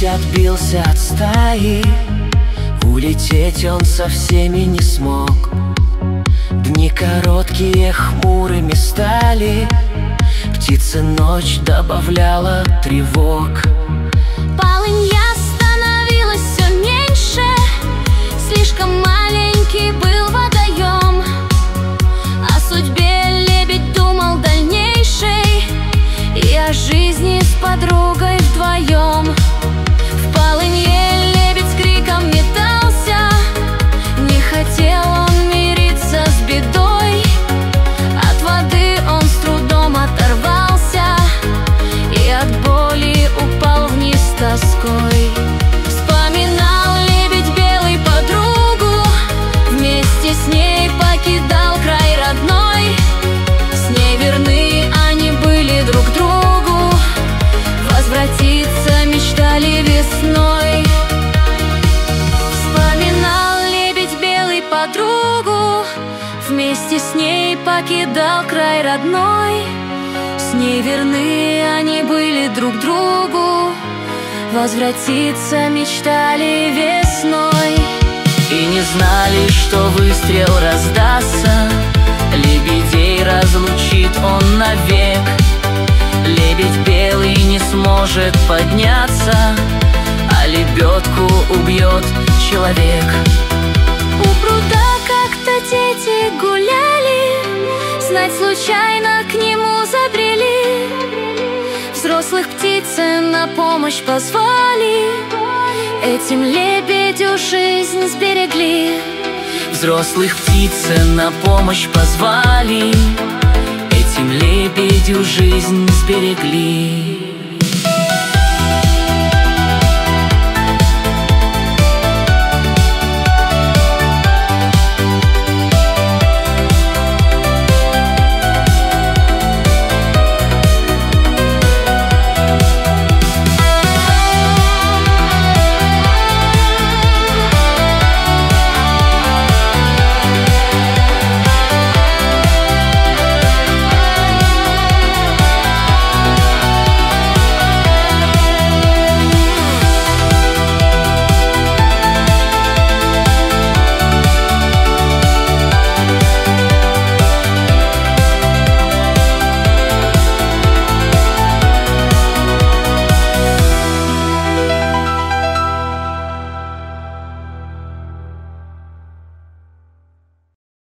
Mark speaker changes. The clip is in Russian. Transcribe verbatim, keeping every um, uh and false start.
Speaker 1: лебедь отбился от стаи, улететь он со всеми не смог. Дни короткие хмурыми стали, птице ночь добавляла тревог.
Speaker 2: Полынья становилась все меньше, слишком маленький был водоем. О судьбе лебедь думал дальнейшей и о жизни с подругой вдвоем. В полынье лебедь с криком метался, не хотел он мириться с бедой. От воды он с трудом оторвался и от боли упал вниз с тоской. Вспоминал лебедь белый подругу, вместе с ней покидал край родной. С ней верны они были друг другу, возвратиться мечтали весной. Вспоминал лебедь белый подругу, вместе с ней покидал край родной. С ней верны они были друг другу, возвратиться мечтали весной.
Speaker 1: И не знали, что выстрел раздастся, лебедей разлучит он навек. Лебедь белый не сможет подняться, а лебедку убьет человек.
Speaker 2: У пруда как-то дети гуляли, знать случайно к нему забрели. Взрослых птицы на помощь позвали, этим лебедю жизнь сберегли.
Speaker 1: Взрослых птицы на помощь позвали, этим лебедю жизнь сберегли.